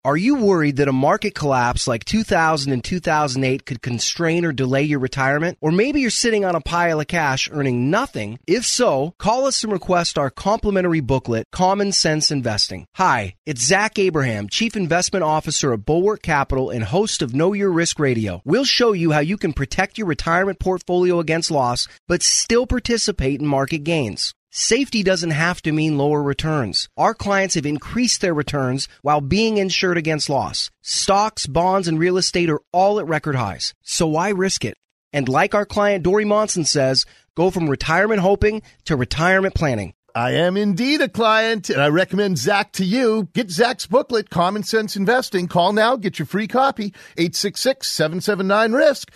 Are you worried that a market collapse like 2000 and 2008 could constrain or delay your retirement? Or maybe you're sitting on a pile of cash earning nothing? If so, call us and request our complimentary booklet, Common Sense Investing. Hi, it's Zach Abraham, Chief Investment Officer of Bulwark Capital and host of Know Your Risk Radio. We'll show you how you can protect your retirement portfolio against loss, but still participate in market gains. Safety doesn't have to mean lower returns. Our clients have increased their returns while being insured against loss. Stocks, bonds, and real estate are all at record highs. So why risk it? And like our client Dory Monson says, go from retirement hoping to retirement planning. I am indeed a client, and I recommend Zach to you. Get Zach's booklet, Common Sense Investing. Call now, get your free copy, 866-779-RISK,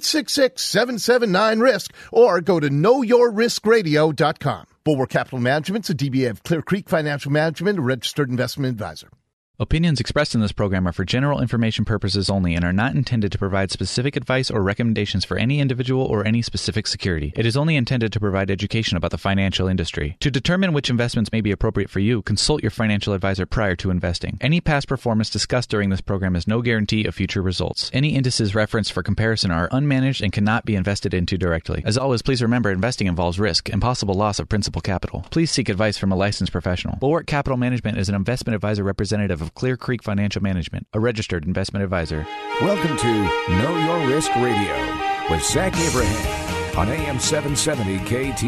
866-779-RISK, or go to knowyourriskradio.com. Bulwark Capital Management's a DBA of Clear Creek Financial Management, a registered investment advisor. Opinions expressed in this program are for general information purposes only and are not intended to provide specific advice or recommendations for any individual or any specific security. It is only intended to provide education about the financial industry. To determine which investments may be appropriate for you, consult your financial advisor prior to investing. Any past performance discussed during this program is no guarantee of future results. Any indices referenced for comparison are unmanaged and cannot be invested into directly. As always, please remember investing involves risk and possible loss of principal capital. Please seek advice from a licensed professional. Bulwark Capital Management is an investment advisor representative of Clear Creek Financial Management, a registered investment advisor. Welcome to Know Your Risk Radio with Zach Abraham on AM 770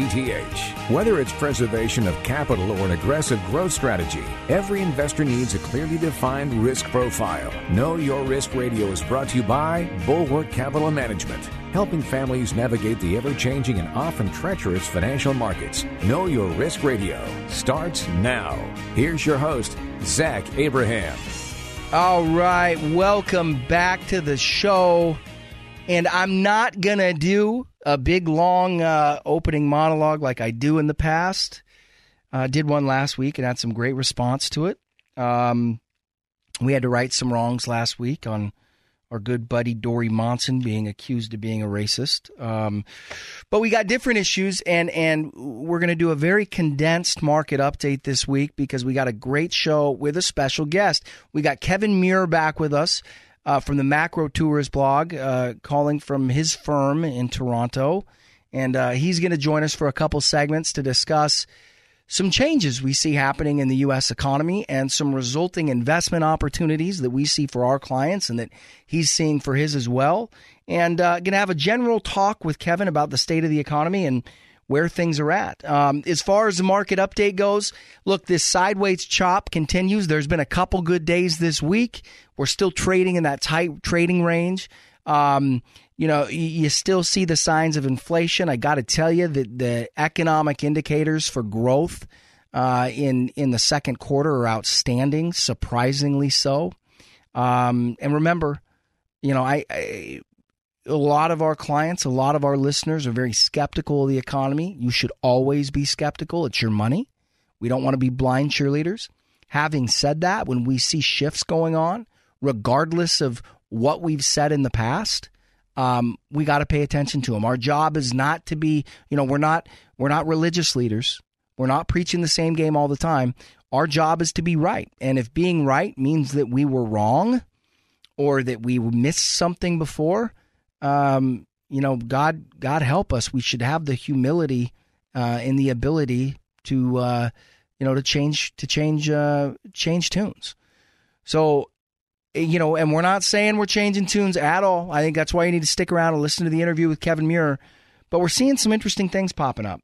KTTH. Whether it's preservation of capital or an aggressive growth strategy, every investor needs a clearly defined risk profile. Know Your Risk Radio is brought to you by Bulwark Capital Management, helping families navigate the ever-changing and often treacherous financial markets. Know Your Risk Radio starts now. Here's your host, Zach Abraham. All right, welcome back to the show. And I'm not going to do a big, long opening monologue like I do in the past. Did one last week and had some great response to it. We had to right some wrongs last week on our good buddy Dory Monson being accused of being a racist. But we got different issues, and we're going to do a very condensed market update this week because we got a great show with a special guest. We got Kevin Muir back with us from the Macro Tours blog, calling from his firm in Toronto. And he's going to join us for a couple segments to discuss some changes we see happening in the U.S. economy and some resulting investment opportunities that we see for our clients and that he's seeing for his as well. And going to have a general talk with Kevin about the state of the economy and where things are at. As far as the market update goes, look, this sideways chop continues. There's been a couple good days this week. We're still trading in that tight trading range. You still see the signs of inflation. I got to tell you that the economic indicators for growth in the second quarter are outstanding, surprisingly so. And remember, a lot of our clients, a lot of our listeners are very skeptical of the economy. You should always be skeptical. It's your money. We don't want to be blind cheerleaders. Having said that, when we see shifts going on, regardless of what we've said in the past, we got to pay attention to them. Our job is not to be, we're not religious leaders. We're not preaching the same game all the time. Our job is to be right. And if being right means that we were wrong or that we missed something before, God help us. We should have the humility and the ability to change tunes. So, and we're not saying we're changing tunes at all. I think that's why you need to stick around and listen to the interview with Kevin Muir. But we're seeing some interesting things popping up.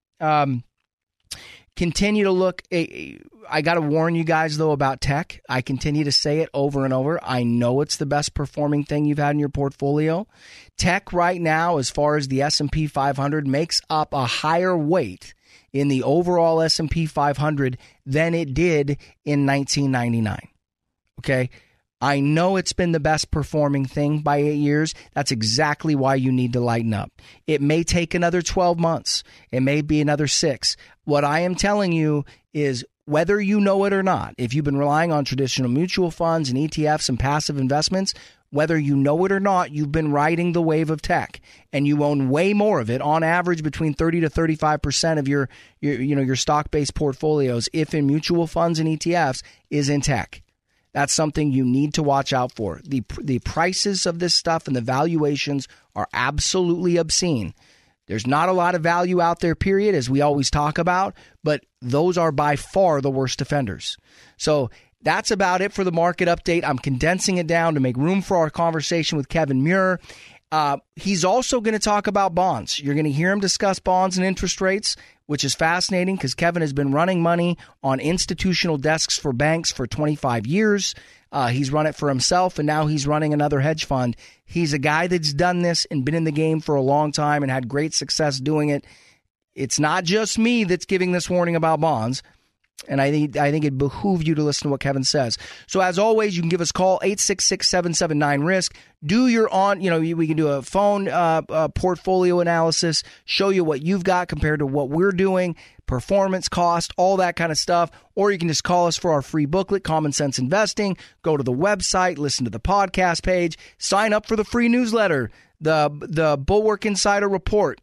Continue to look. I got to warn you guys, though, about tech. I continue to say it over and over. I know it's the best performing thing you've had in your portfolio. Tech right now, as far as the S&P 500, makes up a higher weight in the overall S&P 500 than it did in 1999. Okay? I know it's been the best performing thing by 8 years. That's exactly why you need to lighten up. It may take another 12 months. It may be another 6. What I am telling you is whether you know it or not, if you've been relying on traditional mutual funds and ETFs and passive investments, whether you know it or not, you've been riding the wave of tech, and you own way more of it, on average between 30 to 35% of your stock-based portfolios, if in mutual funds and ETFs, is in tech. That's something you need to watch out for. The prices of this stuff and the valuations are absolutely obscene. There's not a lot of value out there, period, as we always talk about, but those are by far the worst offenders. So that's about it for the market update. I'm condensing it down to make room for our conversation with Kevin Muir. He's also going to talk about bonds. You're going to hear him discuss bonds and interest rates, which is fascinating because Kevin has been running money on institutional desks for banks for 25 years. He's run it for himself, and now he's running another hedge fund. He's a guy that's done this and been in the game for a long time and had great success doing it. It's not just me that's giving this warning about bonds. And I think it behooves you to listen to what Kevin says. So as always, you can give us a call, 866-779-RISK. We can do a phone portfolio analysis, show you what you've got compared to what we're doing, performance, cost, all that kind of stuff. Or you can just call us for our free booklet, Common Sense Investing. Go to the website, listen to the podcast page, sign up for the free newsletter, the Bulwark Insider Report.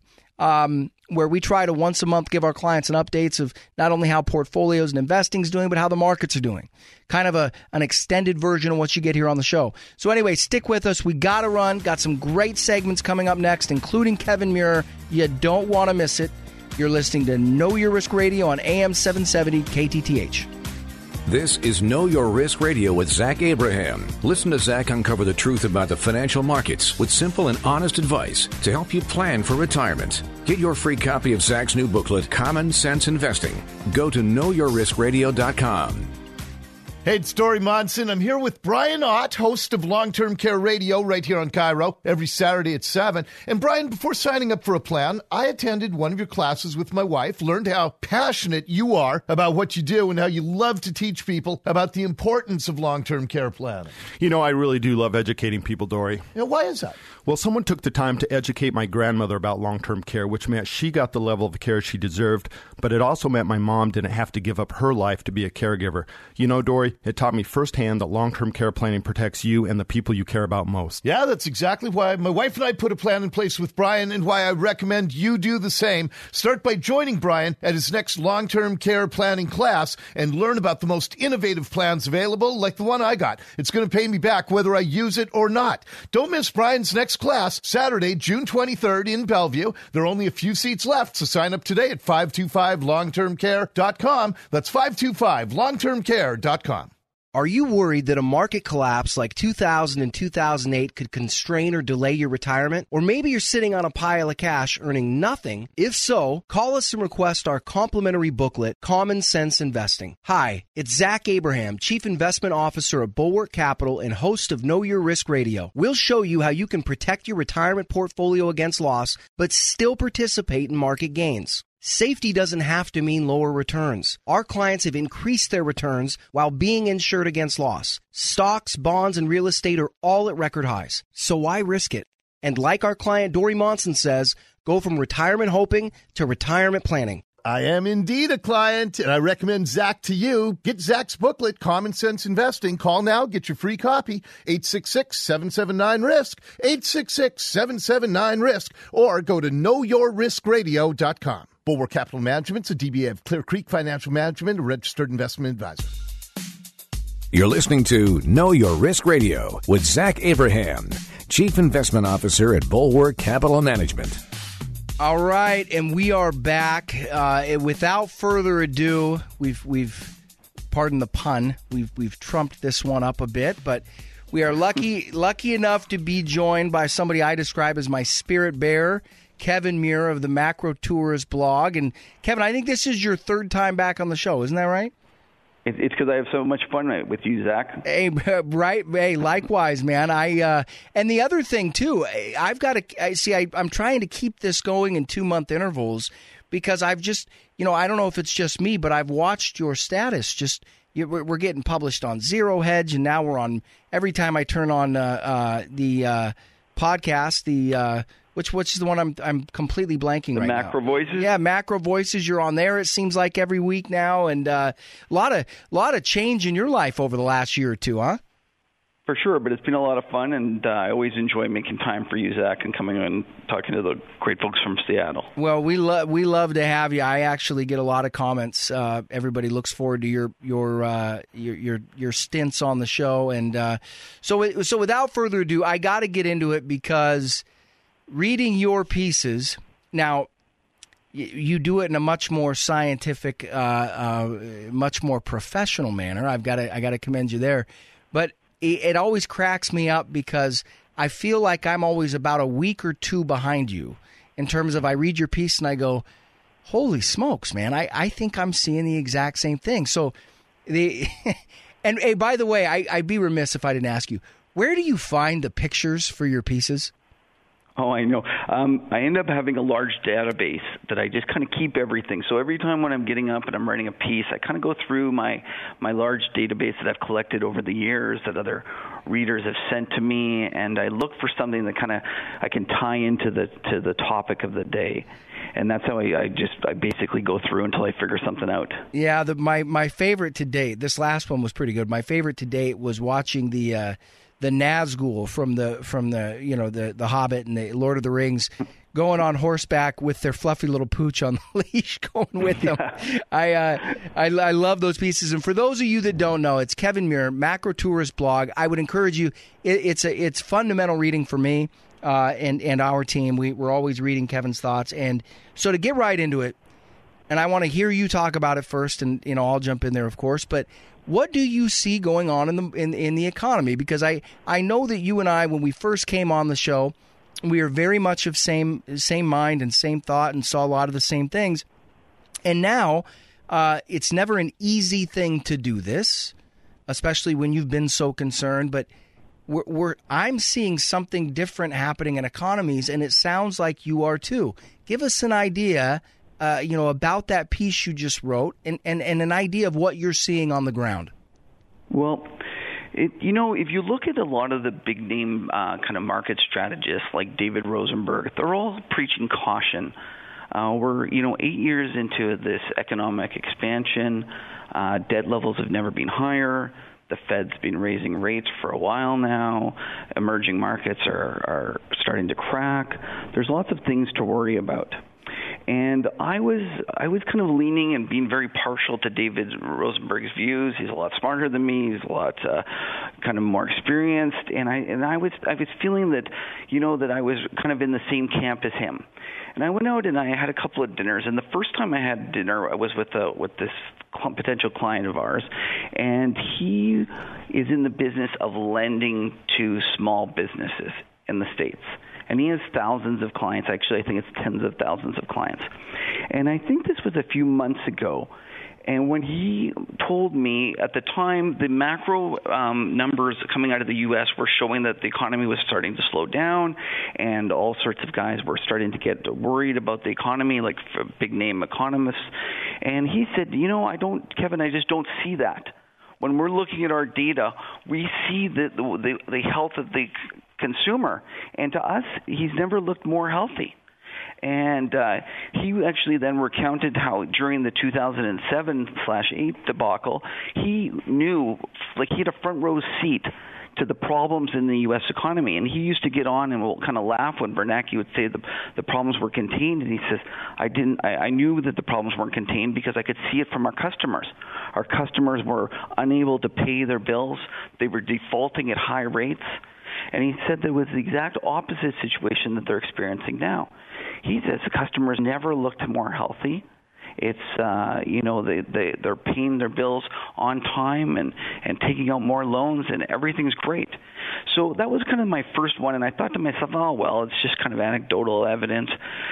Where we try to once a month give our clients an updates of not only how portfolios and investing is doing, but how the markets are doing. Kind of an extended version of what you get here on the show. So anyway, stick with us. We got to run. Got some great segments coming up next, including Kevin Muir. You don't want to miss it. You're listening to Know Your Risk Radio on AM 770 KTTH. This is Know Your Risk Radio with Zach Abraham. Listen to Zach uncover the truth about the financial markets with simple and honest advice to help you plan for retirement. Get your free copy of Zach's new booklet, Common Sense Investing. Go to knowyourriskradio.com. Hey, it's Dory Monson. I'm here with Brian Ott, host of Long-Term Care Radio right here on Cairo every Saturday at 7. And Brian, before signing up for a plan, I attended one of your classes with my wife, learned how passionate you are about what you do and how you love to teach people about the importance of long-term care planning. You know, I really do love educating people, Dory. Why is that? Well, someone took the time to educate my grandmother about long-term care, which meant she got the level of care she deserved, but it also meant my mom didn't have to give up her life to be a caregiver. You know, Dory, it taught me firsthand that long-term care planning protects you and the people you care about most. Yeah, that's exactly why my wife and I put a plan in place with Brian and why I recommend you do the same. Start by joining Brian at his next long-term care planning class and learn about the most innovative plans available, like the one I got. It's going to pay me back whether I use it or not. Don't miss Brian's next class, Saturday, June 23rd in Bellevue. There are only a few seats left, so sign up today at 525longtermcare.com. That's 525longtermcare.com. Are you worried that a market collapse like 2000 and 2008 could constrain or delay your retirement? Or maybe you're sitting on a pile of cash earning nothing? If so, call us and request our complimentary booklet, Common Sense Investing. Hi, it's Zach Abraham, Chief Investment Officer of Bulwark Capital and host of Know Your Risk Radio. We'll show you how you can protect your retirement portfolio against loss, but still participate in market gains. Safety doesn't have to mean lower returns. Our clients have increased their returns while being insured against loss. Stocks, bonds, and real estate are all at record highs. So why risk it? And like our client Dory Monson says, go from retirement hoping to retirement planning. I am indeed a client, and I recommend Zach to you. Get Zach's booklet, Common Sense Investing. Call now, get your free copy, 866-779-RISK, 866-779-RISK, or go to knowyourriskradio.com. Bulwark Capital Management's a DBA of Clear Creek Financial Management, a registered investment advisor. You're listening to Know Your Risk Radio with Zach Abraham, Chief Investment Officer at Bulwark Capital Management. All right, and we are back. Without further ado, we've pardon the pun, we've trumped this one up a bit, but we are lucky enough to be joined by somebody I describe as my spirit bearer, Kevin Muir of the Macro Tourist blog. And Kevin, I think this is your third time back on the show, isn't that right? It's because I have so much fun with you, Zach. Hey, right? Hey, likewise, man. And the other thing too, I'm trying to keep this going in 2-month intervals because I've just, I don't know if it's just me, but I've watched your status. We're getting published on Zero Hedge, and now we're on. Every time I turn on the podcast, which is the one I'm completely blanking right now. The Macro Voices? Yeah, Macro Voices. You're on there, it seems like, every week now. And a lot of change in your life over the last year or two, huh? For sure, but it's been a lot of fun, and I always enjoy making time for you, Zach, and coming and talking to the great folks from Seattle. Well, we love to have you. I actually get a lot of comments. Everybody looks forward to your stints on the show, and so without further ado, I got to get into it because reading your pieces now. You do it in a much more scientific, much more professional manner. I got to commend you there, but it always cracks me up because I feel like I'm always about a week or two behind you in terms of I read your piece and I go, holy smokes, man! I think I'm seeing the exact same thing. So and hey, by the way, I'd be remiss if I didn't ask you, where do you find the pictures for your pieces? Oh, I know. I end up having a large database that I just kind of keep everything. So every time when I'm getting up and I'm writing a piece, I kind of go through my large database that I've collected over the years that other readers have sent to me, and I look for something that kind of I can tie into the topic of the day. And that's how I basically go through until I figure something out. Yeah, my favorite to date, this last one was pretty good. My favorite to date was watching the Nazgul from the Hobbit and the Lord of the Rings going on horseback with their fluffy little pooch on the leash going with them. I love those pieces. And for those of you that don't know, it's Kevin Muir, Macro Tourist blog. I would encourage you. It's fundamental reading for me and our team. We're always reading Kevin's thoughts. And so to get right into it, and I want to hear you talk about it first, and I'll jump in there, of course, but what do you see going on in the economy? Because I know that you and I, when we first came on the show, we are very much of same mind and same thought and saw a lot of the same things. And now it's never an easy thing to do this, especially when you've been so concerned. But I'm seeing something different happening in economies, and it sounds like you are too. Give us an idea about that piece you just wrote and an idea of what you're seeing on the ground. Well, if you look at a lot of the big name kind of market strategists like David Rosenberg, they're all preaching caution. We're 8 years into this economic expansion. Debt levels have never been higher. The Fed's been raising rates for a while now. Emerging markets are starting to crack. There's lots of things to worry about. And I was kind of leaning and being very partial to David Rosenberg's views. He's a lot smarter than me. He's a lot kind of more experienced. And I was feeling that, that I was kind of in the same camp as him. And I went out and I had a couple of dinners. And the first time I had dinner, I was with this potential client of ours, and he is in the business of lending to small businesses in the States. And he has thousands of clients. Actually, I think it's tens of thousands of clients. And I think this was a few months ago. And when he told me, at the time, the macro numbers coming out of the U.S. were showing that the economy was starting to slow down, and all sorts of guys were starting to get worried about the economy, like big-name economists. And he said, Kevin, I just don't see that. When we're looking at our data, we see the health of the consumer. And to us, he's never looked more healthy. And he actually then recounted how during the 2007/8 debacle, he knew, he had a front row seat to the problems in the U.S. economy. And he used to get on and we'll kind of laugh when Bernanke would say the problems were contained. And he says, I knew that the problems weren't contained because I could see it from our customers. Our customers were unable to pay their bills. They were defaulting at high rates. And he said there was the exact opposite situation that they're experiencing now. He says the customers never looked more healthy. It's, they're paying their bills on time and taking out more loans, and everything's great. So that was kind of my first one, and I thought to myself, oh, well, it's just kind of anecdotal evidence.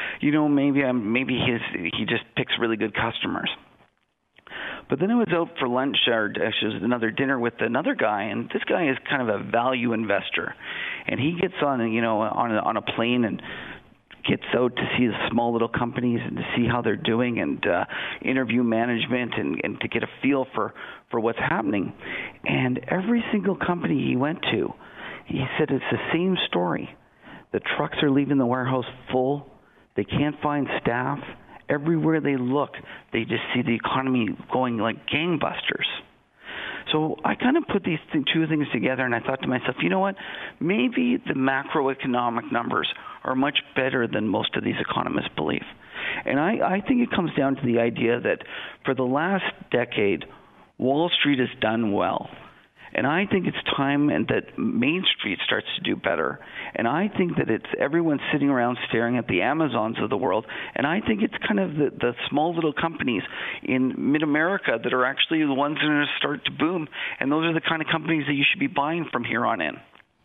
Maybe he just picks really good customers. But then I was out for lunch, or actually it was another dinner with another guy, and this guy is kind of a value investor. And he gets on a plane and gets out to see the small little companies and to see how they're doing and interview management and to get a feel for what's happening. And every single company he went to, he said it's the same story. The trucks are leaving the warehouse full. They can't find staff. Everywhere they look, they just see the economy going like gangbusters. So I kind of put these two things together, and I thought to myself, you know what? Maybe the macroeconomic numbers are much better than most of these economists believe. And I think it comes down to the idea that for the last decade, Wall Street has done well. And I think it's time and that Main Street starts to do better. And I think that it's everyone sitting around staring at the Amazons of the world. And I think it's kind of the small little companies in mid-America that are actually the ones that are going to start to boom. And those are the kind of companies that you should be buying from here on in.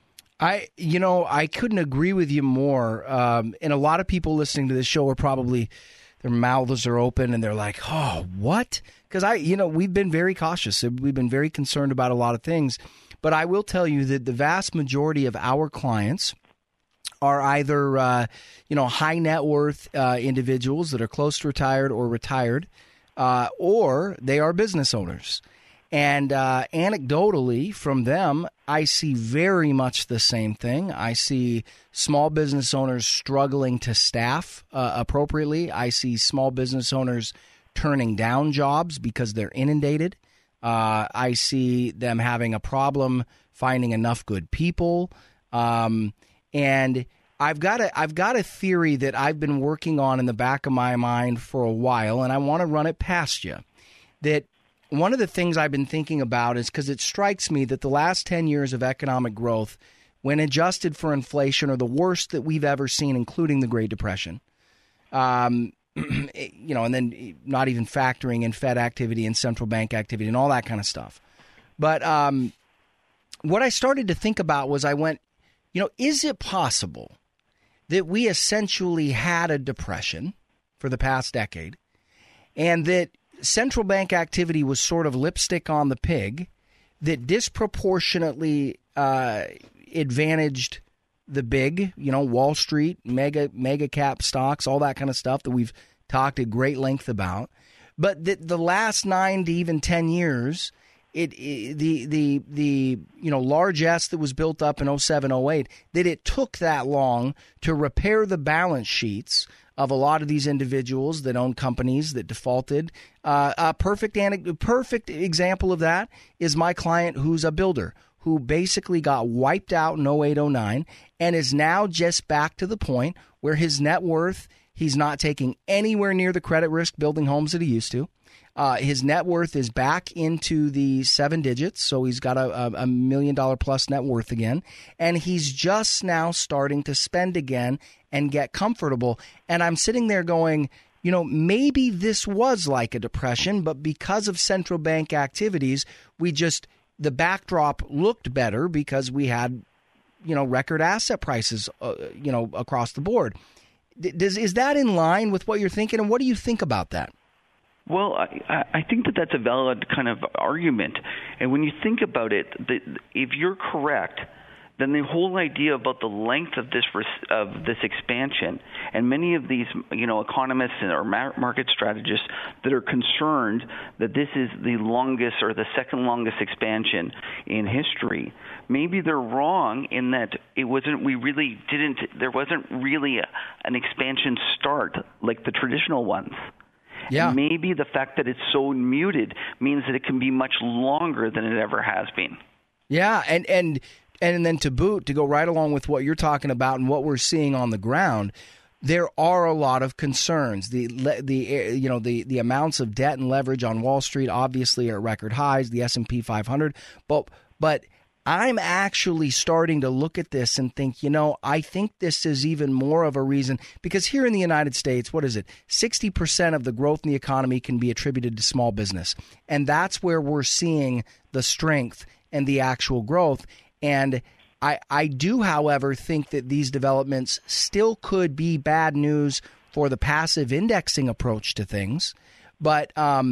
I couldn't agree with you more. And a lot of people listening to this show are probably, their mouths are open and they're like, oh, what? Because we've been very cautious. We've been very concerned about a lot of things. But I will tell you that the vast majority of our clients are either, high net worth individuals that are close to retired or retired, or they are business owners. And anecdotally from them, I see very much the same thing. I see small business owners struggling to staff appropriately. I see small business owners turning down jobs because they're inundated. I see them having a problem finding enough good people. And I've got a theory that I've been working on in the back of my mind for a while, and I want to run it past you. That one of the things I've been thinking about is because it strikes me that the last 10 years of economic growth, when adjusted for inflation, are the worst that we've ever seen, including the Great Depression. And then not even factoring in Fed activity and central bank activity and all that kind of stuff. But what I started to think about was I went, is it possible that we essentially had a depression for the past decade and that central bank activity was sort of lipstick on the pig that disproportionately advantaged the big, Wall Street, mega cap stocks, all that kind of stuff that we've talked at great length about. But the last 9 to even 10 years, the largesse that was built up in 07, 08, that it took that long to repair the balance sheets of a lot of these individuals that own companies that defaulted. A perfect example of that is my client who's a builder, who basically got wiped out in 08, 09, and is now just back to the point where his net worth, he's not taking anywhere near the credit risk building homes that he used to. His net worth is back into the 7 digits, so he's got a $1 million plus net worth again, and he's just now starting to spend again and get comfortable. And I'm sitting there going, maybe this was like a depression, but because of central bank activities, the backdrop looked better because we had, record asset prices, across the board. Is that in line with what you're thinking, and what do you think about that? Well, I think that that's a valid kind of argument. And when you think about it, if you're correct, then the whole idea about the length of this expansion, and many of these economists or market strategists that are concerned that this is the longest or the second longest expansion in history, maybe they're wrong in that there wasn't really an expansion start like the traditional ones. Yeah. Maybe the fact that it's so muted means that it can be much longer than it ever has been. Yeah, and then to boot, to go right along with what you're talking about and what we're seeing on the ground, there are a lot of concerns. The amounts of debt and leverage on Wall Street obviously are at record highs. The S&P 500, but I'm actually starting to look at this and think, I think this is even more of a reason, because here in the United States, what is it? 60% of the growth in the economy can be attributed to small business. And that's where we're seeing the strength and the actual growth. And I do, however, think that these developments still could be bad news for the passive indexing approach to things. But,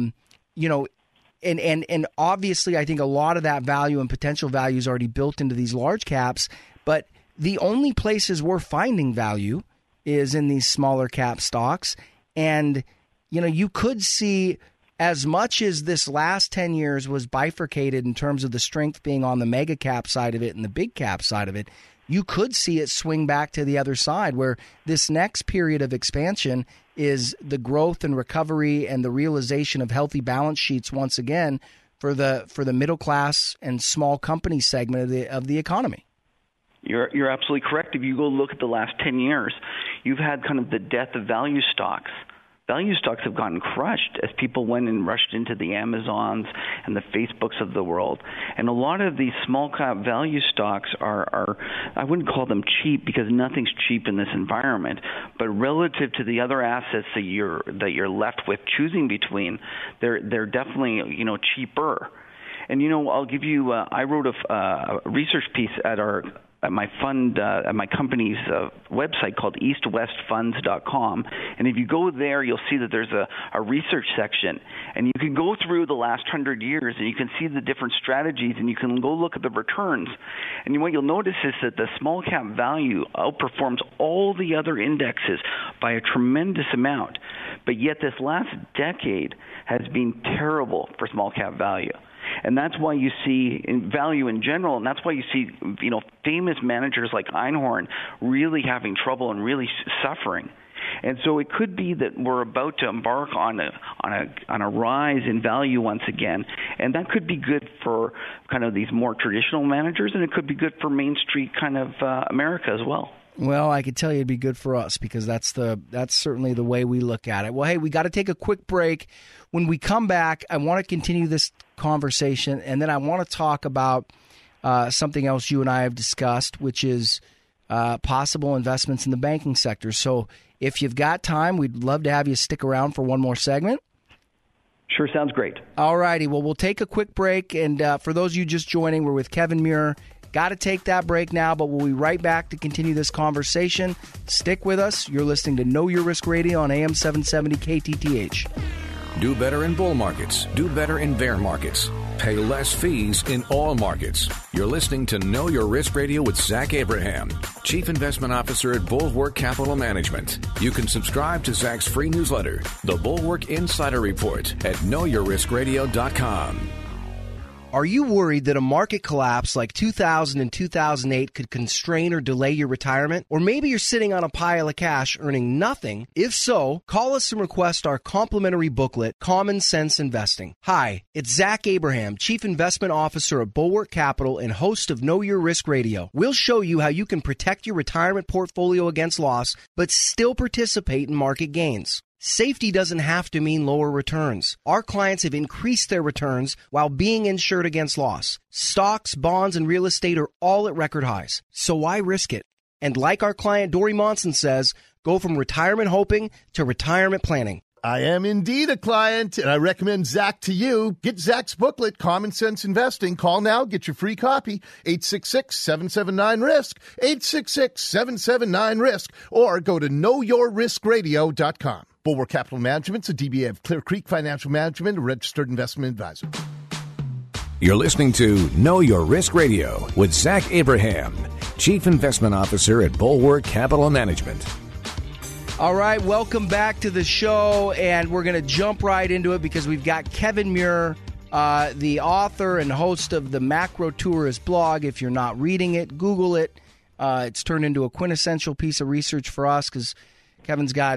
And obviously, I think a lot of that value and potential value is already built into these large caps. But the only places we're finding value is in these smaller cap stocks. And, you could see, as much as this last 10 years was bifurcated in terms of the strength being on the mega cap side of it and the big cap side of it, you could see it swing back to the other side, where this next period of expansion is the growth and recovery and the realization of healthy balance sheets once again for the middle class and small company segment of the economy. You're absolutely correct. If you go look at the last 10 years, you've had kind of the death of value stocks. Value stocks have gotten crushed as people went and rushed into the Amazons and the Facebooks of the world. And a lot of these small cap value stocks are I wouldn't call them cheap because nothing's cheap in this environment, but relative to the other assets that you're left with choosing between, they're definitely, cheaper. And I'll give you I wrote a research piece at my fund, at my company's website called eastwestfunds.com. And if you go there, you'll see that there's a research section. And you can go through the last 100 years, and you can see the different strategies, and you can go look at the returns. And what you'll notice is that the small cap value outperforms all the other indexes by a tremendous amount. But yet this last decade has been terrible for small cap value. And that's why you see in value in general, and that's why you see, famous managers like Einhorn really having trouble and really suffering. And so it could be that we're about to embark on a rise in value once again, and that could be good for kind of these more traditional managers, and it could be good for Main Street kind of America as well. Well, I could tell you it'd be good for us because that's certainly the way we look at it. Well, hey, we got to take a quick break. When we come back, I want to continue this conversation, and then I want to talk about something else you and I have discussed, which is possible investments in the banking sector. So if you've got time, we'd love to have you stick around for one more segment. Sure, sounds great. All righty. Well, we'll take a quick break, and for those of you just joining, we're with Kevin Muir. Got to take that break now, but we'll be right back to continue this conversation. Stick with us. You're listening to Know Your Risk Radio on AM 770 KTTH. Do better in bull markets. Do better in bear markets. Pay less fees in all markets. You're listening to Know Your Risk Radio with Zach Abraham, Chief Investment Officer at Bulwark Capital Management. You can subscribe to Zach's free newsletter, The Bulwark Insider Report, at knowyourriskradio.com. Are you worried that a market collapse like 2000 and 2008 could constrain or delay your retirement? Or maybe you're sitting on a pile of cash earning nothing? If so, call us and request our complimentary booklet, Common Sense Investing. Hi, it's Zach Abraham, Chief Investment Officer at Bulwark Capital and host of Know Your Risk Radio. We'll show you how you can protect your retirement portfolio against loss, but still participate in market gains. Safety doesn't have to mean lower returns. Our clients have increased their returns while being insured against loss. Stocks, bonds, and real estate are all at record highs. So why risk it? And like our client Dory Monson says, go from retirement hoping to retirement planning. I am indeed a client, and I recommend Zach to you. Get Zach's booklet, Common Sense Investing. Call now, get your free copy, 866-779-RISK, 866-779-RISK, or go to knowyourriskradio.com. Bulwark Capital Management's a DBA of Clear Creek Financial Management, a registered investment advisor. You're listening to Know Your Risk Radio with Zach Abraham, Chief Investment Officer at Bulwark Capital Management. All right, welcome back to the show, and we're going to jump right into it because we've got Kevin Muir, the author and host of the Macro Tourist blog. If you're not reading it, Google it. It's turned into a quintessential piece of research for us because Kevin's got,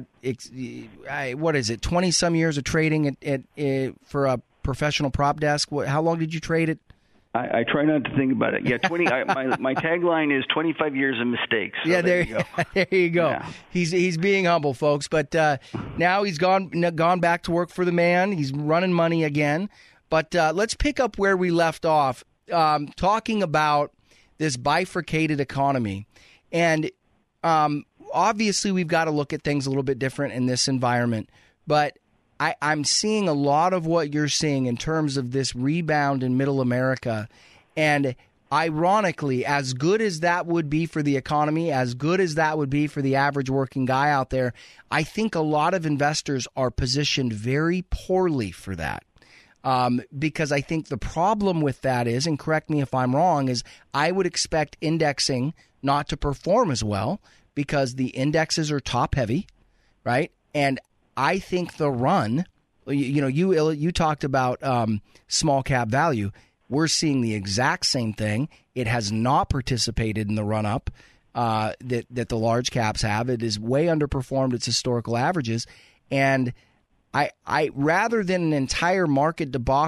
20-some years of trading for a professional prop desk. How long did you trade it? I try not to think about it. Yeah, my tagline is 25 years of mistakes. So yeah, there you go. There you go. Yeah. He's being humble, folks. But now he's gone back to work for the man. He's running money again. But let's pick up where we left off, talking about this bifurcated economy. And obviously, we've got to look at things a little bit different in this environment. But I'm seeing a lot of what you're seeing in terms of this rebound in Middle America. And ironically, as good as that would be for the economy, as good as that would be for the average working guy out there, I think a lot of investors are positioned very poorly for that. Because I think the problem with that is, and correct me if I'm wrong, is I would expect indexing not to perform as well because the indexes are top heavy, right? And I think the run, you talked about small cap value. We're seeing the exact same thing. It has not participated in the run up that the large caps have. It is way underperformed its historical averages. And I rather than an entire market debacle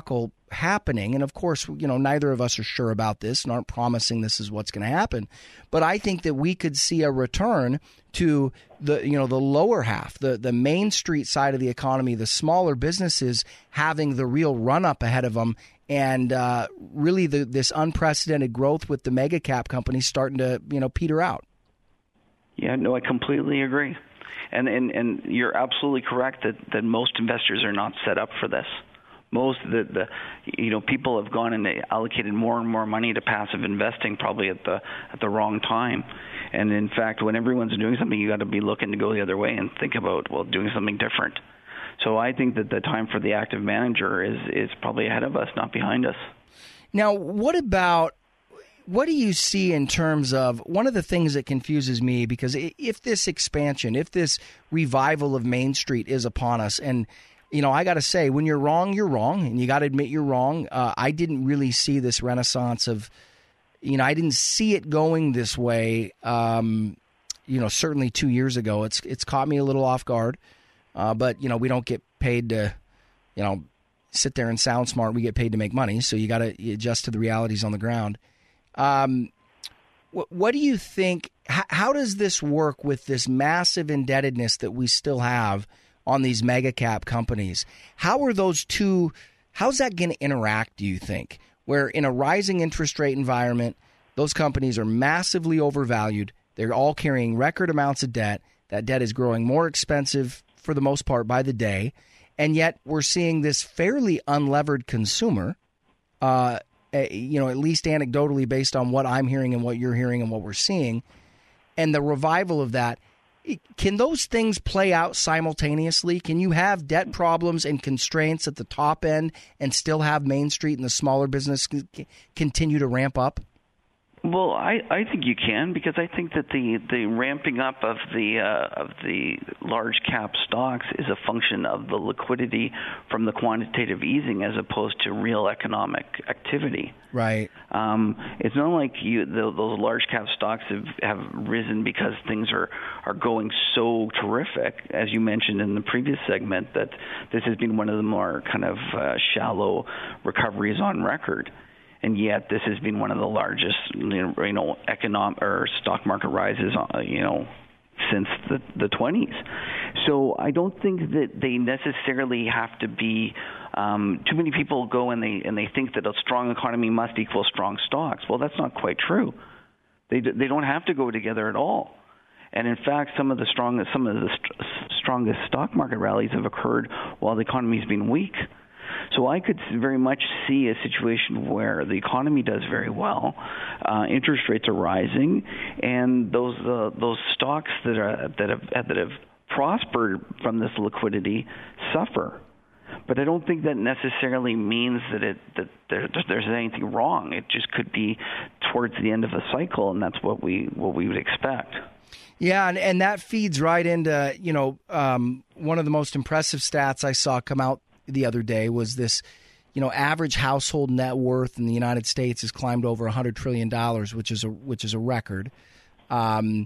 happening, and of course, neither of us are sure about this and aren't promising this is what's going to happen, but I think that we could see a return to the lower half, the Main Street side of the economy, the smaller businesses having the real run up ahead of them, and really this unprecedented growth with the mega cap companies starting to peter out. Yeah, no, I completely agree. And you're absolutely correct that most investors are not set up for this. Most of the people have gone and they allocated more and more money to passive investing, probably at the wrong time. And in fact, when everyone's doing something, you got to be looking to go the other way and think about doing something different. So I think that the time for the active manager is probably ahead of us, not behind us. Now, what do you see in terms of one of the things that confuses me? Because if this expansion, if this revival of Main Street is upon us, and I got to say, when you're wrong, and you got to admit you're wrong. I didn't really see this renaissance of, I didn't see it going this way. Certainly 2 years ago, it's caught me a little off guard. But we don't get paid to, sit there and sound smart. We get paid to make money, so you got to adjust to the realities on the ground. What do you think? How does this work with this massive indebtedness that we still have on these mega cap companies? How's that going to interact, do you think? Where in a rising interest rate environment, those companies are massively overvalued. They're all carrying record amounts of debt. That debt is growing more expensive for the most part by the day. And yet we're seeing this fairly unlevered consumer, at least anecdotally based on what I'm hearing and what you're hearing and what we're seeing, and the revival of that. Can those things play out simultaneously? Can you have debt problems and constraints at the top end and still have Main Street and the smaller business continue to ramp up? Well, I think you can, because I think that the ramping up of the large cap stocks is a function of the liquidity from the quantitative easing as opposed to real economic activity. Right. It's not like those large cap stocks have risen because things are going so terrific, as you mentioned in the previous segment, that this has been one of the more kind of shallow recoveries on record. And yet, this has been one of the largest, economic or stock market rises, since the 20s. So I don't think that they necessarily have to be. Too many people go and they think that a strong economy must equal strong stocks. Well, that's not quite true. They don't have to go together at all. And in fact, some of the strongest stock market rallies have occurred while the economy's been weak. So I could very much see a situation where the economy does very well, interest rates are rising, and those stocks that have prospered from this liquidity suffer. But I don't think that necessarily means that there's anything wrong. It just could be towards the end of a cycle, and that's what we would expect. Yeah, and that feeds right into one of the most impressive stats I saw come out the other day was this, average household net worth in the United States has climbed over $100 trillion, which is a record. And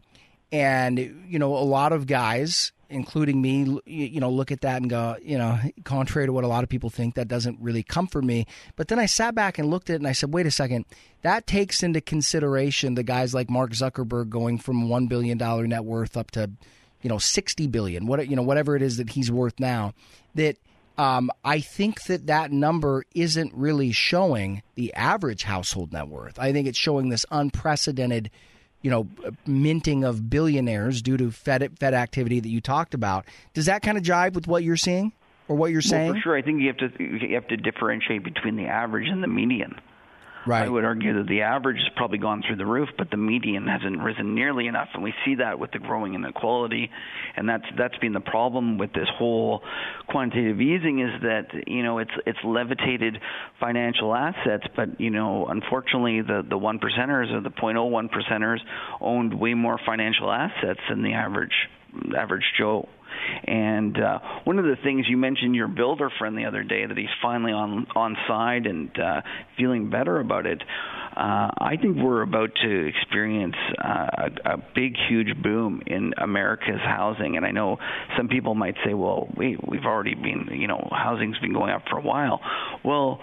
a lot of guys, including me, look at that and go, contrary to what a lot of people think, that doesn't really comfort me. But then I sat back and looked at it and I said, wait a second, that takes into consideration the guys like Mark Zuckerberg going from $1 billion net worth up to, $60 billion, whatever it is that he's worth now. That I think that number isn't really showing the average household net worth. I think it's showing this unprecedented, minting of billionaires due to Fed activity that you talked about. Does that kind of jive with what you're seeing or what you're saying? Well, for sure. I think you have to differentiate between the average and the median. Right. I would argue that the average has probably gone through the roof, but the median hasn't risen nearly enough, and we see that with the growing inequality, and that's been the problem with this whole quantitative easing, is that it's levitated financial assets, but unfortunately the 1 percenters or the 0.01 percenters owned way more financial assets than the average Joe. And one of the things you mentioned, your builder friend the other day, that he's finally on side and feeling better about it. I think we're about to experience a big, huge boom in America's housing. And I know some people might say, well, wait, we've already been, housing's been going up for a while. Well,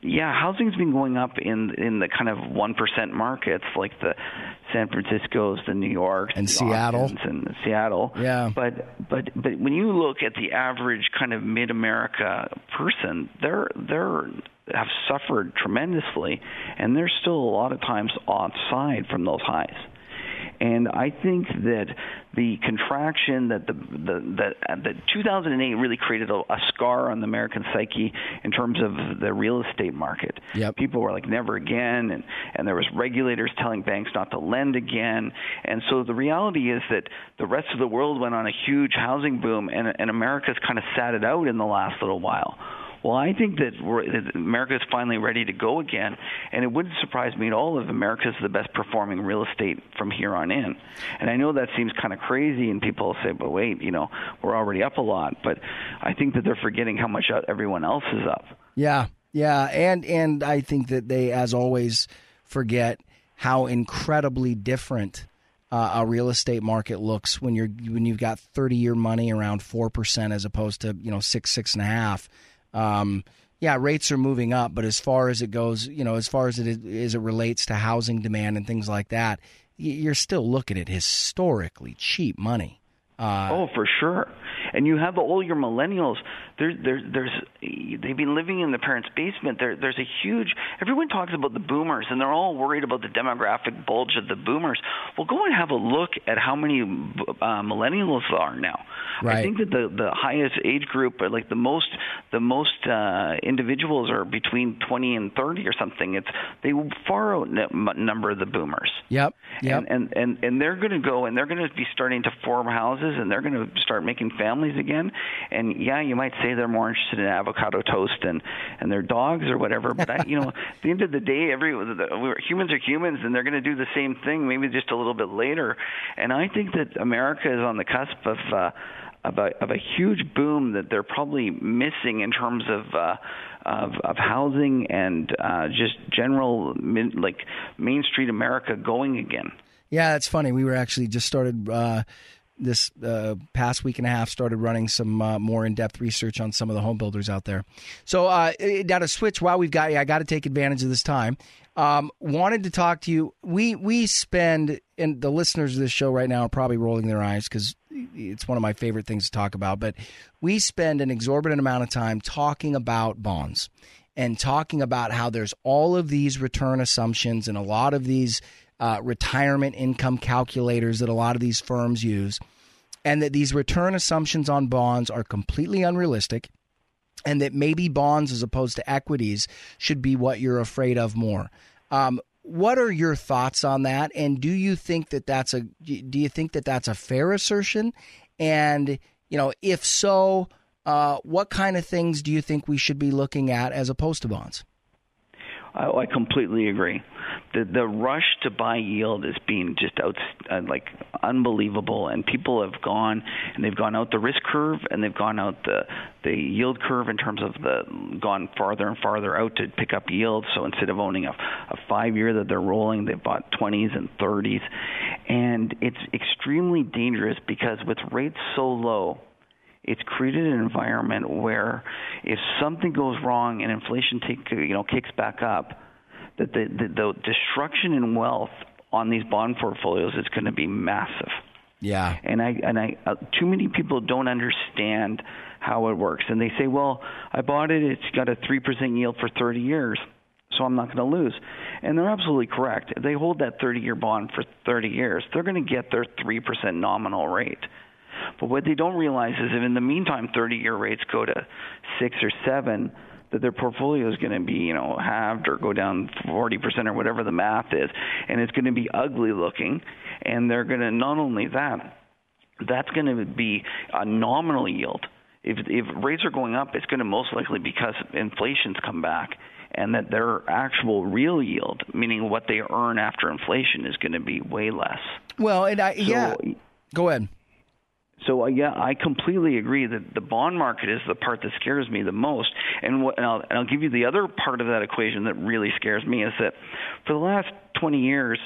housing's been going up in the kind of 1% markets like the San Francisco's, the New Yorks, and the Seattle, Austins and Seattle. Yeah. But when you look at the average kind of mid-America person, they're have suffered tremendously, and they're still a lot of times offside from those highs. And I think that the contraction that the 2008 really created a scar on the American psyche in terms of the real estate market. Yep. People were like, never again, and there was regulators telling banks not to lend again. And so the reality is that the rest of the world went on a huge housing boom, and America's kind of sat it out in the last little while. Well, I think that America is finally ready to go again, and it wouldn't surprise me at all if America is the best performing real estate from here on in. And I know that seems kind of crazy, and people say, but wait, we're already up a lot. But I think that they're forgetting how much everyone else is up. Yeah, and I think that they, as always, forget how incredibly different a real estate market looks when you've got 30-year money around 4% as opposed to 6.5%. Rates are moving up, but as far as it goes, as far as it relates to housing demand and things like that, you're still looking at historically cheap money. For sure. And you have all your millennials. They've been living in the parents' basement. There's a huge. Everyone talks about the boomers, and they're all worried about the demographic bulge of the boomers. Well, go and have a look at how many millennials there are now. Right. I think that the highest age group, like the most individuals, are between 20 and 30 or something. They far outnumber the boomers. Yep. And they're going to go, and they're going to be starting to form houses, and they're going to start making families again. And you might say they're more interested in avocado toast and their dogs or whatever. But at the end of the day, humans are humans, and they're going to do the same thing, maybe just a little bit later. And I think that America is on the cusp of a huge boom that they're probably missing in terms of housing and just general Main Street America going again. Yeah, that's funny. We were actually just started this past week and a half, started running some more in-depth research on some of the home builders out there. So now to switch, while we've got you, I got to take advantage of this time. Wanted to talk to you. We spend, and the listeners of this show right now are probably rolling their eyes because it's one of my favorite things to talk about, but we spend an exorbitant amount of time talking about bonds and talking about how there's all of these return assumptions and a lot of these retirement income calculators that a lot of these firms use, and that these return assumptions on bonds are completely unrealistic, and that maybe bonds as opposed to equities should be what you're afraid of more. What are your thoughts on that? And do you think that that's a fair assertion? And if so, what kind of things do you think we should be looking at as opposed to bonds? I completely agree. The rush to buy yield is being just unbelievable, and people have gone out the risk curve, and they've gone out the yield curve in terms of gone farther and farther out to pick up yield. So instead of owning a 5-year that they're rolling, they've bought 20s and 30s, and it's extremely dangerous because with rates so low, it's created an environment where if something goes wrong and inflation kicks back up, that the destruction in wealth on these bond portfolios is going to be massive. Yeah. And I too many people don't understand how it works, and they say, well, I bought it, it's got a 3% yield for 30 years, so I'm not going to lose. And they're absolutely correct. If they hold that 30-year bond for 30 years, they're going to get their 3% nominal rate. But what they don't realize is if in the meantime 30-year rates go to 6 or 7, that their portfolio is going to be, halved or go down 40% or whatever the math is, and it's going to be ugly looking. And they're going to, not only that, that's going to be a nominal yield. If rates are going up, it's going to most likely because inflation's come back, and that their actual real yield, meaning what they earn after inflation, is going to be way less. Well, go ahead. So, I completely agree that the bond market is the part that scares me the most. And I'll give you the other part of that equation that really scares me is that for the last 20 years,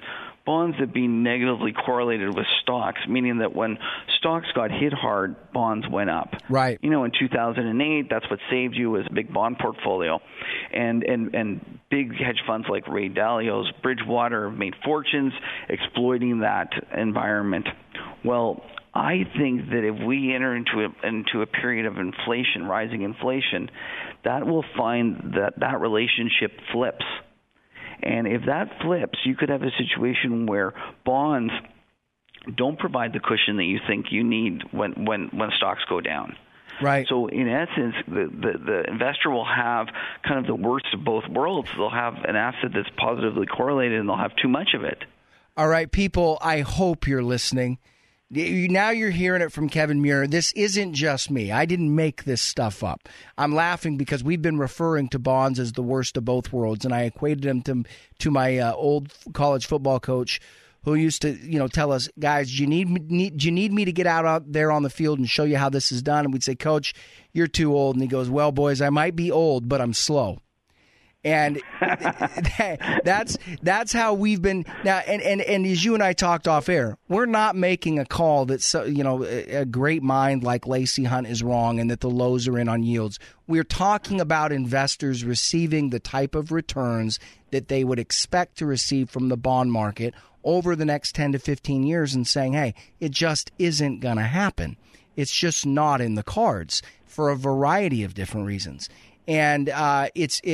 bonds have been negatively correlated with stocks, meaning that when stocks got hit hard, bonds went up. Right. In 2008, that's what saved you was a big bond portfolio. And big hedge funds like Ray Dalio's Bridgewater have made fortunes exploiting that environment. Well, I think that if we enter into a period of inflation, rising inflation, that will find that relationship flips. And if that flips, you could have a situation where bonds don't provide the cushion that you think you need when stocks go down. Right. So in essence, the investor will have kind of the worst of both worlds. They'll have an asset that's positively correlated, and they'll have too much of it. All right, people, I hope you're listening. Now you're hearing it from Kevin Muir. This isn't just me. I didn't make this stuff up. I'm laughing because we've been referring to bonds as the worst of both worlds, and I equated them to my old college football coach who used to, tell us, guys, do you need me to get out there on the field and show you how this is done? And we'd say, Coach, you're too old. And he goes, well, boys, I might be old, but I'm slow. And that's how we've been now. And as you and I talked off air, we're not making a call that a great mind like Lacey Hunt is wrong and that the lows are in on yields. We're talking about investors receiving the type of returns that they would expect to receive from the bond market over the next 10 to 15 years and saying, hey, it just isn't going to happen. It's just not in the cards for a variety of different reasons. And I'm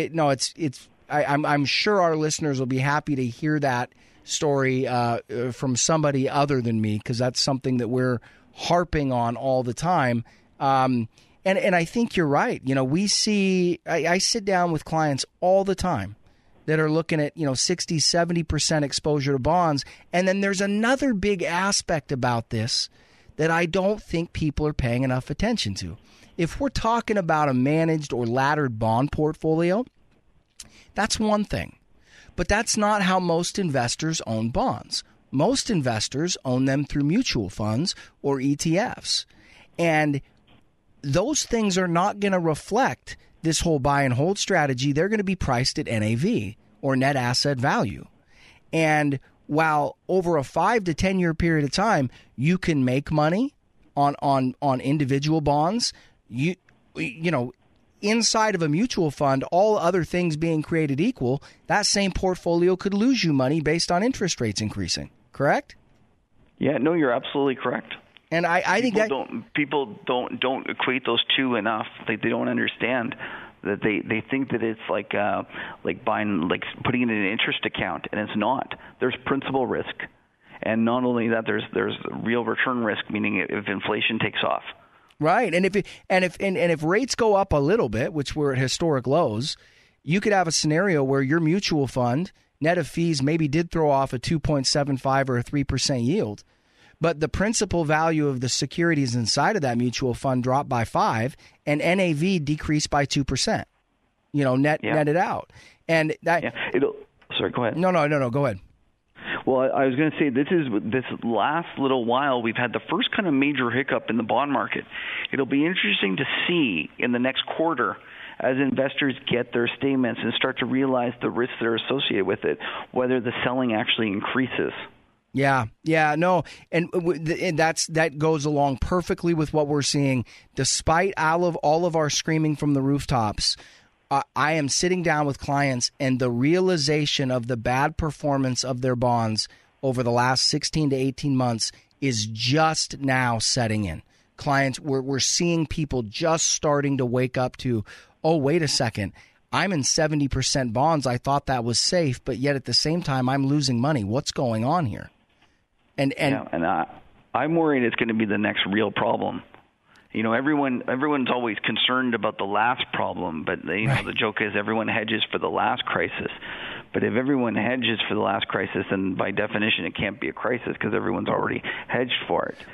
sure our listeners will be happy to hear that story from somebody other than me, because that's something that we're harping on all the time. And I think you're right. We see I sit down with clients all the time that are looking at 60, 70% exposure to bonds, and then there's another big aspect about this that I don't think people are paying enough attention to. If we're talking about a managed or laddered bond portfolio, that's one thing. But that's not how most investors own bonds. Most investors own them through mutual funds or ETFs. And those things are not going to reflect this whole buy and hold strategy. They're going to be priced at NAV or net asset value. And while over a 5 to 10 year period of time, you can make money on individual bonds, inside of a mutual fund, all other things being created equal, that same portfolio could lose you money based on interest rates increasing. Correct? Yeah, no, you're absolutely correct. And I think that people don't equate those two enough. They don't understand that they think that it's like buying, like putting it in an interest account, and it's not. There's principal risk, and not only that, there's real return risk, meaning if inflation takes off. Right, and if rates go up a little bit, which we're at historic lows, you could have a scenario where your mutual fund, net of fees, maybe did throw off a 2.75 or a 3% yield, but the principal value of the securities inside of that mutual fund dropped by 5%, and NAV decreased by 2%. Netted out, and that. Yeah. Sorry, go ahead. No, go ahead. Well, I was going to say this last little while we've had the first kind of major hiccup in the bond market. It'll be interesting to see in the next quarter as investors get their statements and start to realize the risks that are associated with it, whether the selling actually increases. Yeah, no, and that goes along perfectly with what we're seeing. Despite all of our screaming from the rooftops, I am sitting down with clients, and the realization of the bad performance of their bonds over the last 16 to 18 months is just now setting in. Clients, we're seeing people just starting to wake up to, oh, wait a second, I'm in 70% bonds. I thought that was safe, but yet at the same time, I'm losing money. What's going on here? And I'm worried it's going to be the next real problem. Everyone's always concerned about the last problem, but the joke is everyone hedges for the last crisis. But if everyone hedges for the last crisis, then by definition it can't be a crisis because everyone's already hedged for it.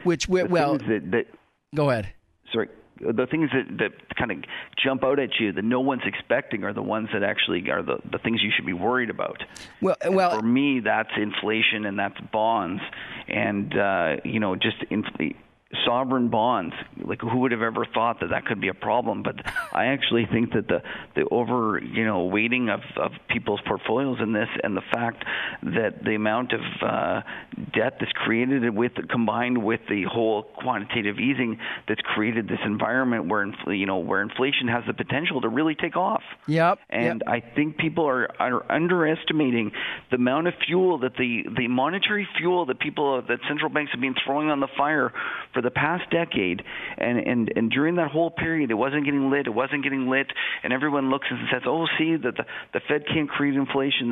Go ahead. Sorry. The things that kind of jump out at you that no one's expecting are the ones that actually are the things you should be worried about. Well, for me, that's inflation and that's bonds, and sovereign bonds. Like, who would have ever thought that could be a problem? But I actually think that the over weighting of people's portfolios in this, and the fact that the amount of debt that's created combined with the whole quantitative easing that's created this environment where inflation has the potential to really take off. Yep. And I think people are underestimating the amount of fuel that the monetary fuel that central banks have been throwing on the fire for the past decade, and during that whole period, it wasn't getting lit, and everyone looks and says, oh, see, that the Fed can't create inflation,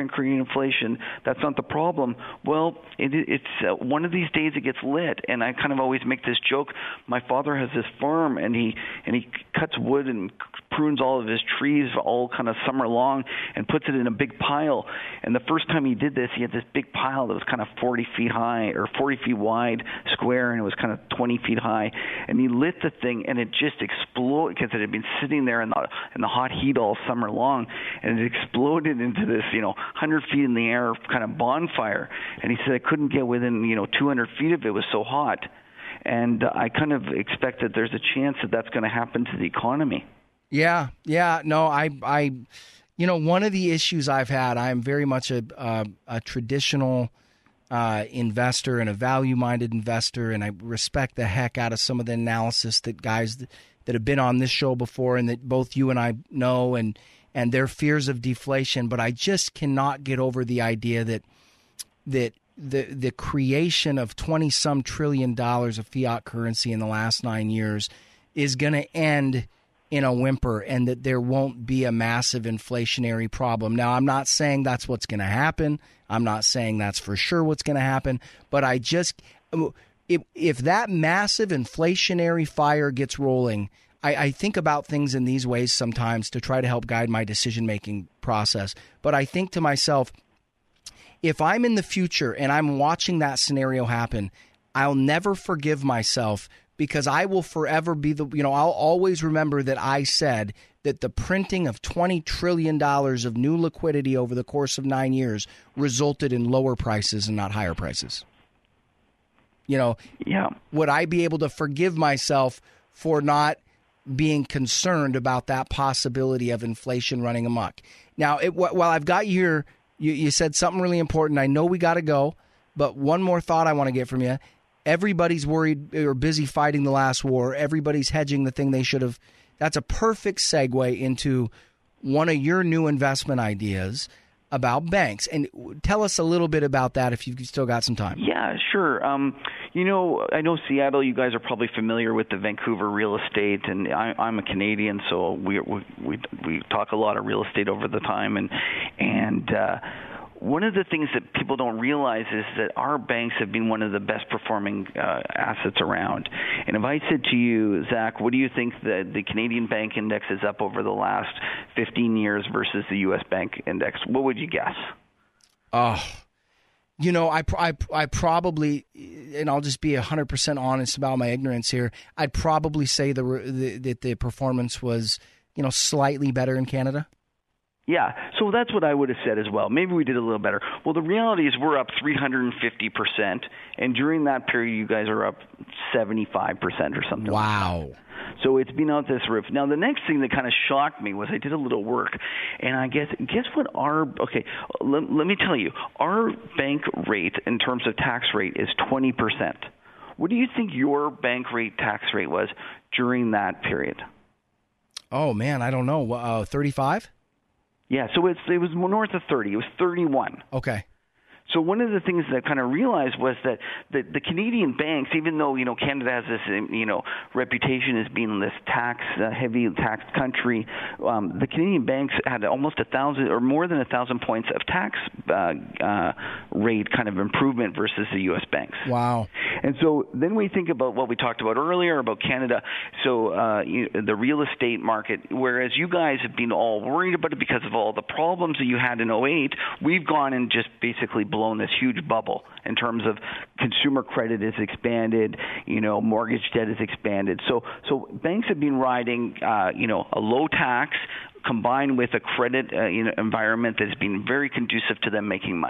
that's not the problem. Well, it's one of these days it gets lit, and I kind of always make this joke. My father has this farm, and he cuts wood and prunes all of his trees all kind of summer long and puts it in a big pile. And the first time he did this, he had this big pile that was kind of 40 feet high or 40 feet wide, square, and it was kind of 20 feet high. And he lit the thing, and it just exploded because it had been sitting there in the hot heat all summer long, and it exploded into this 100 feet in the air kind of bonfire. And he said I couldn't get within 200 feet of it. It was so hot. And I kind of expect that there's a chance that that's going to happen to the economy. Yeah. No, I one of the issues I've had, I'm very much a traditional investor and a value-minded investor, and I respect the heck out of some of the analysis that guys that have been on this show before and that both you and I know, and their fears of deflation. But I just cannot get over the idea that the creation of 20-some trillion dollars of fiat currency in the last 9 years is going to end in a whimper, and that there won't be a massive inflationary problem. Now, I'm not saying that's what's going to happen. I'm not saying that's for sure what's going to happen. But I just, if that massive inflationary fire gets rolling, I think about things in these ways sometimes to try to help guide my decision-making process. But I think to myself, if I'm in the future and I'm watching that scenario happen, I'll never forgive myself, because I will forever be I'll always remember that I said that the printing of $20 trillion of new liquidity over the course of 9 years resulted in lower prices and not higher prices. Yeah. Would I be able to forgive myself for not being concerned about that possibility of inflation running amok? Now, while I've got you here, you said something really important. I know we got to go, but one more thought I want to get from you. Everybody's worried or busy fighting the last war. Everybody's hedging the thing they should have. That's a perfect segue into one of your new investment ideas about banks. And tell us a little bit about that if you've still got some time. Yeah, sure. I know Seattle, you guys are probably familiar with the Vancouver real estate, and I'm a Canadian, so we talk a lot of real estate over the time. And one of the things that people don't realize is that our banks have been one of the best performing assets around. And if I said to you, Zach, what do you think that the Canadian bank index is up over the last 15 years versus the U.S. bank index? What would you guess? I probably, and I'll just be 100% honest about my ignorance here, I'd probably say that the performance was, slightly better in Canada. Yeah, so that's what I would have said as well. Maybe we did a little better. Well, the reality is we're up 350%, and during that period, you guys are up 75% or something. Wow. So it's been out this roof. Now, the next thing that kind of shocked me was I did a little work, and I guess what let me tell you, our bank rate in terms of tax rate is 20%. What do you think your bank rate tax rate was during that period? Oh, man, I don't know. 35? Yeah, so it was north of 30. It was 31. Okay. So one of the things that I kind of realized was that the Canadian banks, even though Canada has this reputation as being this heavy tax country, the Canadian banks had almost 1,000 or more than 1,000 points of tax rate kind of improvement versus the U.S. banks. Wow. And so then we think about what we talked about earlier about Canada. So the real estate market, whereas you guys have been all worried about it because of all the problems that you had in 2008, we've gone and just basically blown this huge bubble in terms of consumer credit has expanded, mortgage debt has expanded. So banks have been riding, a low tax combined with a credit environment that's been very conducive to them making money.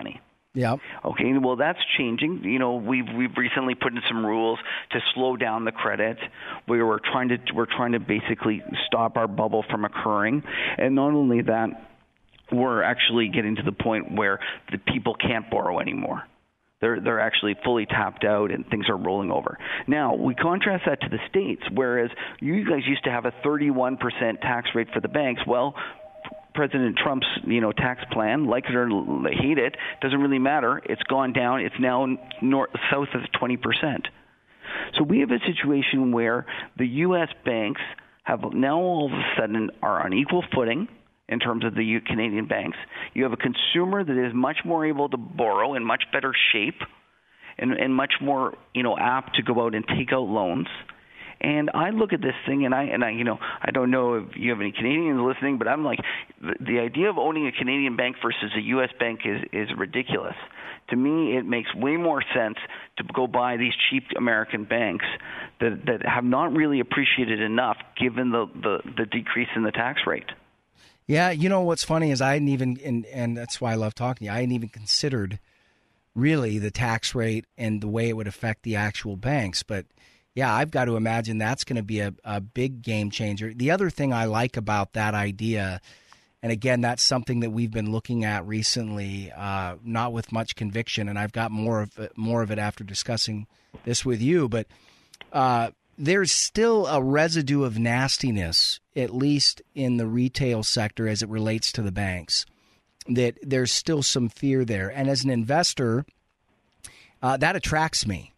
Yeah. Okay. Well, that's changing. We've recently put in some rules to slow down the credit. We're trying to basically stop our bubble from occurring, and not only that, we're actually getting to the point where the people can't borrow anymore. They're actually fully tapped out and things are rolling over. Now, we contrast that to the States, whereas you guys used to have a 31% tax rate for the banks. Well, President Trump's tax plan, like it or hate it, doesn't really matter. It's gone down. It's now south of 20%. So we have a situation where the U.S. banks have now all of a sudden are on equal footing in terms of the Canadian banks. You have a consumer that is much more able to borrow, in much better shape, and much more apt to go out and take out loans. And I look at this thing, and I don't know if you have any Canadians listening, but I'm like, the idea of owning a Canadian bank versus a U.S. bank is ridiculous. To me, it makes way more sense to go buy these cheap American banks that have not really appreciated enough given the decrease in the tax rate. Yeah, what's funny is I hadn't even, and that's why I love talking to you, I hadn't even considered really the tax rate and the way it would affect the actual banks, but yeah, I've got to imagine that's going to be a big game changer. The other thing I like about that idea, and again, that's something that we've been looking at recently, not with much conviction, and I've got more of it after discussing this with you, but there's still a residue of nastiness, at least in the retail sector as it relates to the banks, that there's still some fear there. And as an investor, that attracts me.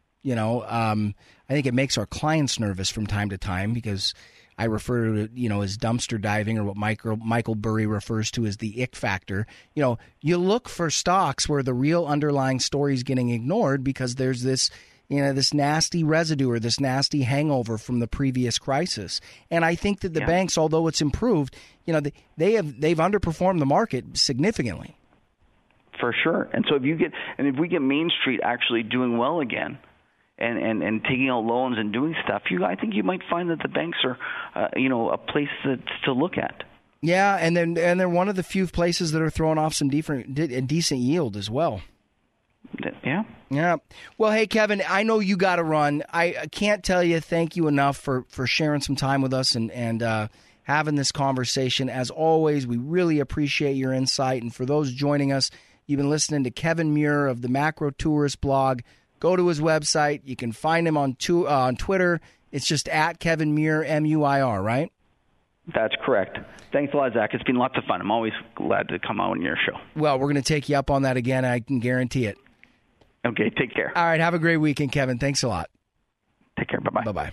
I think it makes our clients nervous from time to time because I refer to it, as dumpster diving, or what Michael Burry refers to as the ick factor. You look for stocks where the real underlying story is getting ignored because there's this, this nasty residue or this nasty hangover from the previous crisis. And I think that the banks, although it's improved, they've underperformed the market significantly. For sure. And so if we get Main Street actually doing well again, and taking out loans and doing stuff, I think you might find that the banks are, a place to look at. Yeah, and they're one of the few places that are throwing off some decent yield as well. Yeah. Yeah. Well, hey, Kevin, I know you got to run. I can't tell you thank you enough for sharing some time with us and having this conversation. As always, we really appreciate your insight. And for those joining us, you've been listening to Kevin Muir of the Macro Tourist blog. Go to his website. You can find him on Twitter. It's just at Kevin Muir, M-U-I-R, right? That's correct. Thanks a lot, Zach. It's been lots of fun. I'm always glad to come out on your show. Well, we're going to take you up on that again. I can guarantee it. Okay, take care. All right, have a great weekend, Kevin. Thanks a lot. Take care. Bye-bye. Bye-bye.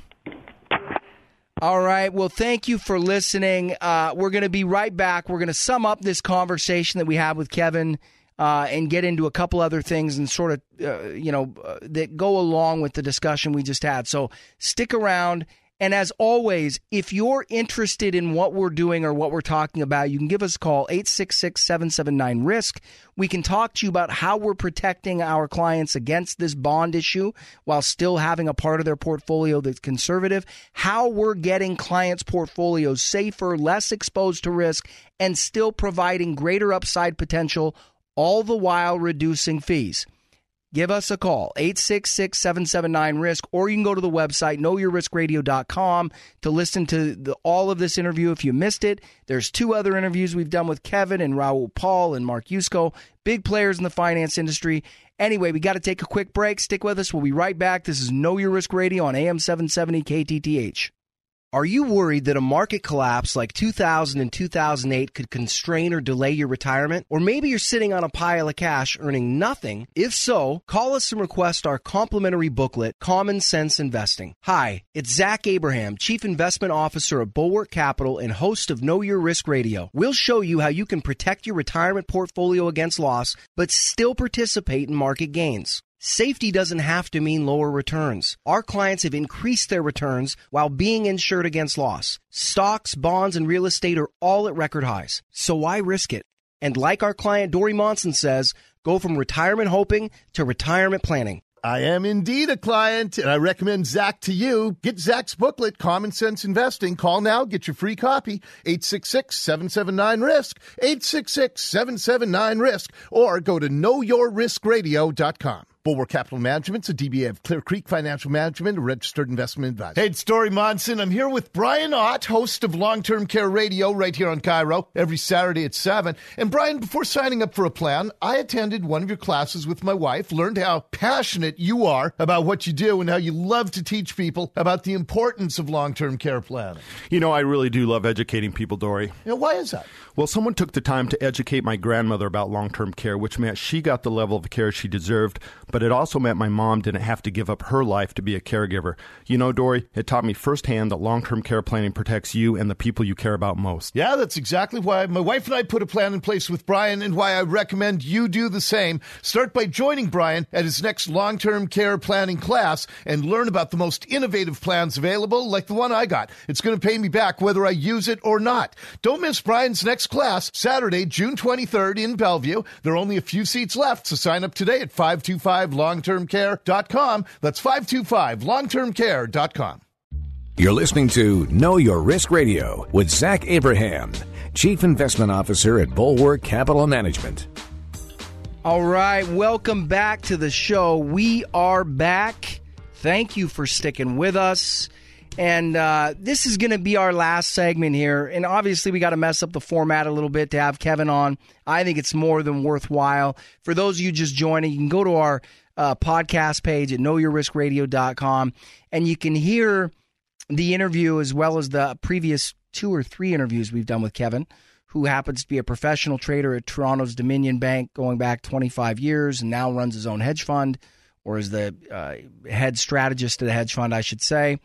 All right, well, thank you for listening. We're going to be right back. We're going to sum up this conversation that we had with Kevin and get into a couple other things and sort of, that go along with the discussion we just had. So stick around. And as always, if you're interested in what we're doing or what we're talking about, you can give us a call, 866-779-RISK. We can talk to you about how we're protecting our clients against this bond issue while still having a part of their portfolio that's conservative, how we're getting clients' portfolios safer, less exposed to risk, and still providing greater upside potential, all the while reducing fees. Give us a call, 866-779-RISK, or you can go to the website, knowyourriskradio.com, to listen to all of this interview if you missed it. There's 2 other interviews we've done with Kevin and Raul Paul and Mark Yusko, big players in the finance industry. Anyway, we got to take a quick break. Stick with us. We'll be right back. This is Know Your Risk Radio on AM 770 KTTH. Are you worried that a market collapse like 2000 and 2008 could constrain or delay your retirement? Or maybe you're sitting on a pile of cash earning nothing? If so, call us and request our complimentary booklet, Common Sense Investing. Hi, it's Zach Abraham, Chief Investment Officer of Bulwark Capital and host of Know Your Risk Radio. We'll show you how you can protect your retirement portfolio against loss, but still participate in market gains. Safety doesn't have to mean lower returns. Our clients have increased their returns while being insured against loss. Stocks, bonds, and real estate are all at record highs. So why risk it? And like our client Dory Monson says, go from retirement hoping to retirement planning. I am indeed a client, and I recommend Zach to you. Get Zach's booklet, Common Sense Investing. Call now, get your free copy, 866-779-RISK, 866-779-RISK, or go to knowyourriskradio.com. Bulwark Capital Management's a DBA of Clear Creek Financial Management, a registered investment advisor. Hey, it's Dory Monson. I'm here with Brian Ott, host of Long-Term Care Radio right here on Cairo, every Saturday at 7. And Brian, before signing up for a plan, I attended one of your classes with my wife, learned how passionate you are about what you do and how you love to teach people about the importance of long-term care planning. You know, I really do love educating people, Dory. Yeah, why is that? Well, someone took the time to educate my grandmother about long-term care, which meant she got the level of care she deserved, but it also meant my mom didn't have to give up her life to be a caregiver. You know, Dory, it taught me firsthand that long-term care planning protects you and the people you care about most. Yeah, that's exactly why my wife and I put a plan in place with Brian and why I recommend you do the same. Start by joining Brian at his next long-term care planning class and learn about the most innovative plans available, like the one I got. It's going to pay me back whether I use it or not. Don't miss Brian's next class, Saturday, June 23rd in Bellevue. There are only a few seats left, so sign up today at 525longtermcare.com. That's 525longtermcare.com. You're listening to Know Your Risk Radio with Zach Abraham, Chief Investment Officer at Bulwark Capital Management. All right, welcome back to the show. We are back. Thank you for sticking with us. And this is going to be our last segment here. And obviously, we got to mess up the format a little bit to have Kevin on. I think it's more than worthwhile. For those of you just joining, you can go to our podcast page at knowyourriskradio.com, and you can hear the interview as well as the previous 2 or 3 interviews we've done with Kevin, who happens to be a professional trader at Toronto's Dominion Bank going back 25 years and now runs his own hedge fund, or is the head strategist at a hedge fund, I should say.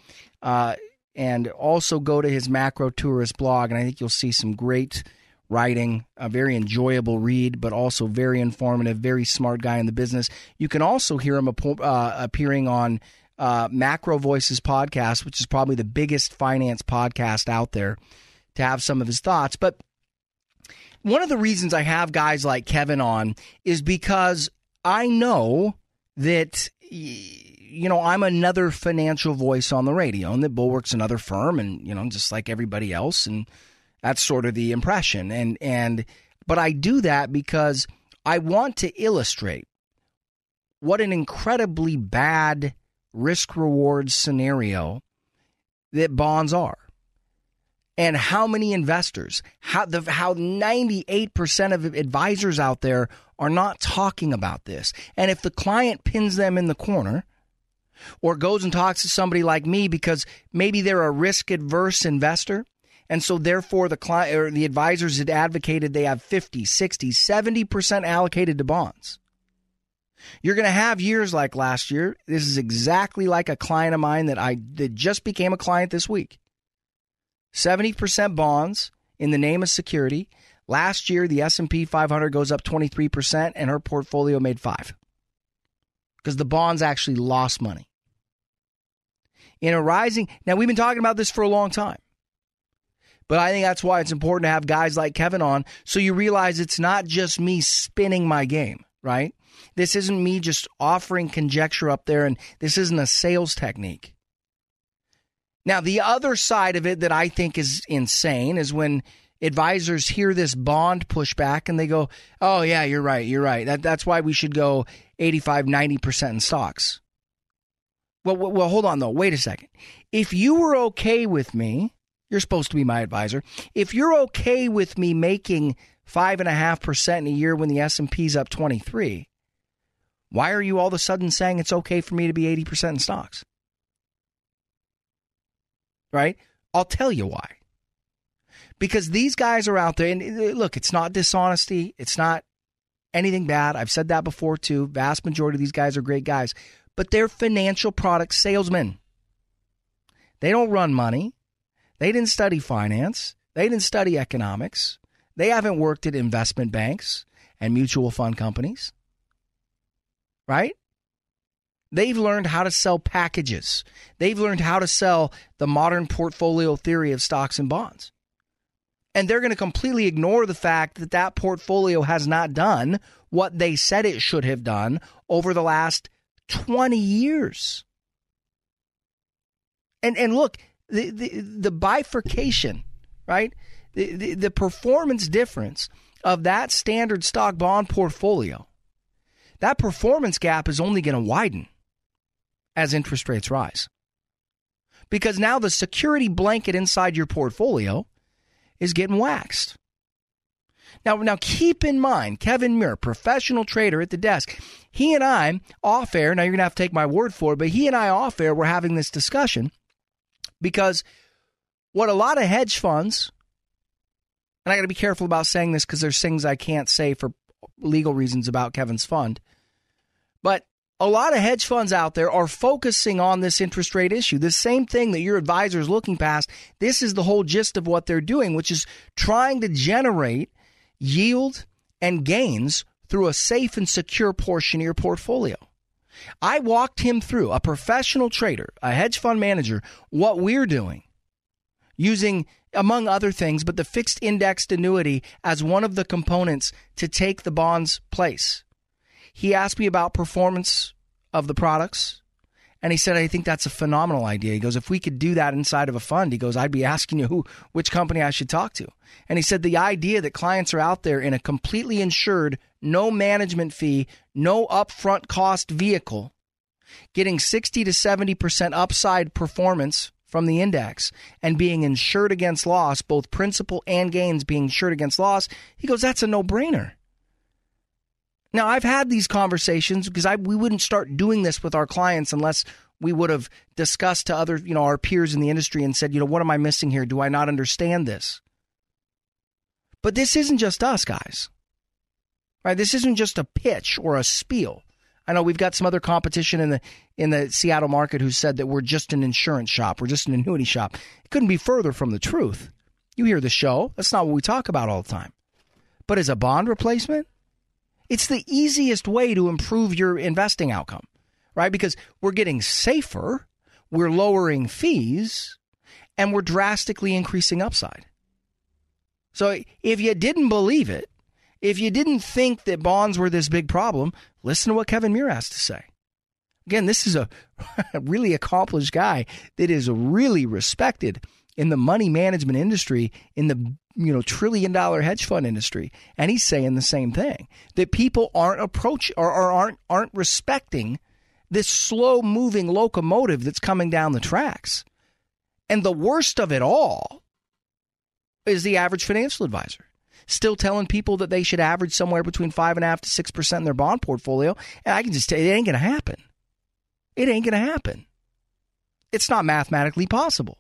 And also go to his Macro Tourist blog, and I think you'll see some great writing, a very enjoyable read, but also very informative, very smart guy in the business. You can also hear him appearing on Macro Voices podcast, which is probably the biggest finance podcast out there, to have some of his thoughts. But one of the reasons I have guys like Kevin on is because I know that, you know, I'm another financial voice on the radio, and that Bulwark's another firm, and, you know, just like everybody else, and that's sort of the impression. But I do that because I want to illustrate what an incredibly bad risk-reward scenario that bonds are, and how many investors, how 98% of advisors out there are not talking about this. And if the client pins them in the corner, or goes and talks to somebody like me because maybe they're a risk-adverse investor, and so therefore the client or the advisors had advocated they have 50, 60, 70% allocated to bonds. You're going to have years like last year. This is exactly like a client of mine that just became a client this week. 70% bonds in the name of security. Last year, the S&P 500 goes up 23%, and her portfolio made 5%. Because the bonds actually lost money. In a rising... Now, we've been talking about this for a long time. But I think that's why it's important to have guys like Kevin on, so you realize it's not just me spinning my game, right? This isn't me just offering conjecture up there, and this isn't a sales technique. Now, the other side of it that I think is insane is when advisors hear this bond pushback and they go, oh, yeah, you're right. That's why we should go 85, 90% in stocks. Well, hold on, though. Wait a second. If you were okay with me, you're supposed to be my advisor. If you're okay with me making 5.5% in a year when the S&P's up 23, why are you all of a sudden saying it's okay for me to be 80% in stocks? Right? I'll tell you why. Because these guys are out there, and look, it's not dishonesty. It's not anything bad. I've said that before, too. Vast majority of these guys are great guys. But they're financial product salesmen. They don't run money. They didn't study finance. They didn't study economics. They haven't worked at investment banks and mutual fund companies. Right? They've learned how to sell packages. They've learned how to sell the modern portfolio theory of stocks and bonds. And they're going to completely ignore the fact that that portfolio has not done what they said it should have done over the last 20 years. And look, the bifurcation, right? The performance difference of that standard stock bond portfolio, that performance gap is only going to widen as interest rates rise. Because now the security blanket inside your portfolio is getting waxed. Now keep in mind, Kevin Muir, professional trader at the desk, he and I off air, now you're going to have to take my word for it, but he and I off air were having this discussion because what a lot of hedge funds, and I got to be careful about saying this because there's things I can't say for legal reasons about Kevin's fund, but a lot of hedge funds out there are focusing on this interest rate issue. The same thing that your advisor is looking past. This is the whole gist of what they're doing, which is trying to generate yield and gains through a safe and secure portion of your portfolio. I walked him through, a professional trader, a hedge fund manager, what we're doing using, among other things, but the fixed indexed annuity as one of the components to take the bond's place. He asked me about performance of the products, and he said, I think that's a phenomenal idea. He goes, if we could do that inside of a fund, he goes, I'd be asking you which company I should talk to. And he said the idea that clients are out there in a completely insured, no management fee, no upfront cost vehicle, getting 60 to 70% upside performance from the index and being insured against loss, both principal and gains being insured against loss, he goes, that's a no-brainer. Now, I've had these conversations because we wouldn't start doing this with our clients unless we would have discussed to other, our peers in the industry and said, what am I missing here? Do I not understand this? But this isn't just us, guys. Right? This isn't just a pitch or a spiel. I know we've got some other competition in the Seattle market who said that we're just an insurance shop. We're just an annuity shop. It couldn't be further from the truth. You hear the show. That's not what we talk about all the time. But as a bond replacement, it's the easiest way to improve your investing outcome, right? Because we're getting safer, we're lowering fees, and we're drastically increasing upside. So if you didn't believe it, if you didn't think that bonds were this big problem, listen to what Kevin Muir has to say. Again, this is a really accomplished guy that is really respected in the money management industry, in the trillion-dollar hedge fund industry, and he's saying the same thing, that people aren't aren't respecting this slow-moving locomotive that's coming down the tracks. And the worst of it all is the average financial advisor still telling people that they should average somewhere between 5.5% to 6% in their bond portfolio, and I can just tell you, it ain't going to happen. It ain't going to happen. It's not mathematically possible.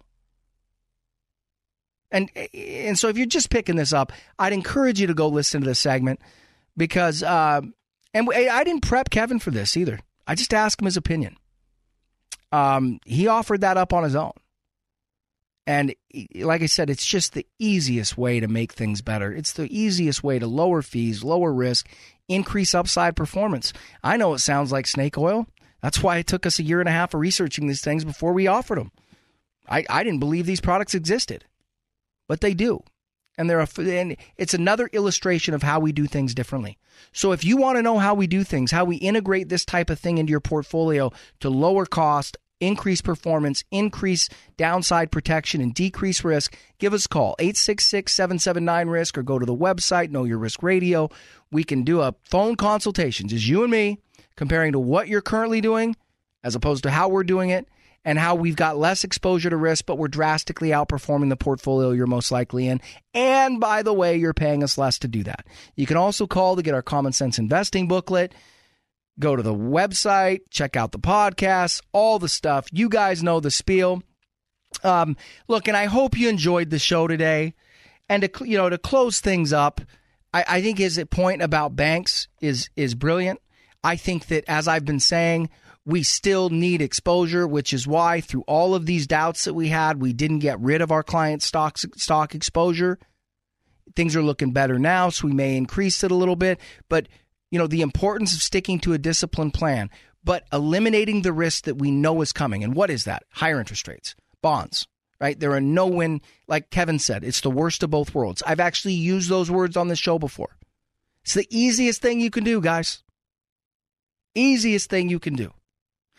And so if you're just picking this up, I'd encourage you to go listen to this segment because, and I didn't prep Kevin for this either. I just asked him his opinion. He offered that up on his own. And like I said, it's just the easiest way to make things better. It's the easiest way to lower fees, lower risk, increase upside performance. I know it sounds like snake oil. That's why it took us 1.5 years of researching these things before we offered them. I didn't believe these products existed. But they do. And it's another illustration of how we do things differently. So if you want to know how we do things, how we integrate this type of thing into your portfolio to lower cost, increase performance, increase downside protection, and decrease risk, give us a call, 866-779-RISK, or go to the website, Know Your Risk Radio. We can do a phone consultation, just you and me, comparing to what you're currently doing as opposed to how we're doing it, and how we've got less exposure to risk, but we're drastically outperforming the portfolio you're most likely in. And by the way, you're paying us less to do that. You can also call to get our Common Sense Investing booklet. Go to the website, check out the podcast, all the stuff. You guys know the spiel. Look, and I hope you enjoyed the show today. And to close things up, I think his point about banks is brilliant. I think that, as I've been saying, we still need exposure, which is why through all of these doubts that we had, we didn't get rid of our client stock exposure. Things are looking better now, so we may increase it a little bit. But, the importance of sticking to a disciplined plan, but eliminating the risk that we know is coming. And what is that? Higher interest rates, bonds, right? There are no-win, like Kevin said, it's the worst of both worlds. I've actually used those words on this show before. It's the easiest thing you can do, guys. Easiest thing you can do.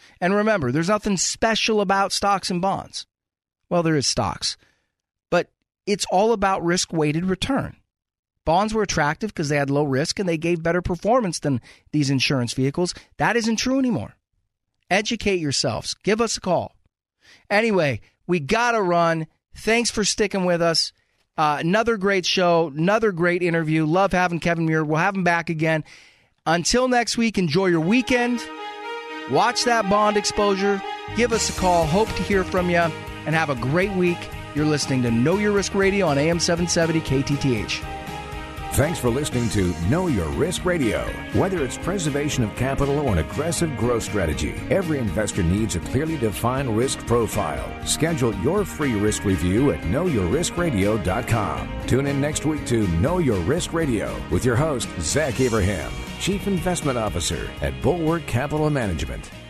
And remember, there's nothing special about stocks and bonds. Well, there is stocks, but it's all about risk-weighted return. Bonds were attractive because they had low risk and they gave better performance than these insurance vehicles. That isn't true anymore. Educate yourselves. Give us a call. Anyway, we got to run. Thanks for sticking with us. Another great show, another great interview. Love having Kevin Muir. We'll have him back again. Until next week, enjoy your weekend. Watch that bond exposure. Give us a call. Hope to hear from you. And have a great week. You're listening to Know Your Risk Radio on AM 770 KTTH. Thanks for listening to Know Your Risk Radio. Whether it's preservation of capital or an aggressive growth strategy, every investor needs a clearly defined risk profile. Schedule your free risk review at knowyourriskradio.com. Tune in next week to Know Your Risk Radio with your host, Zach Abraham, Chief Investment Officer at Bulwark Capital Management.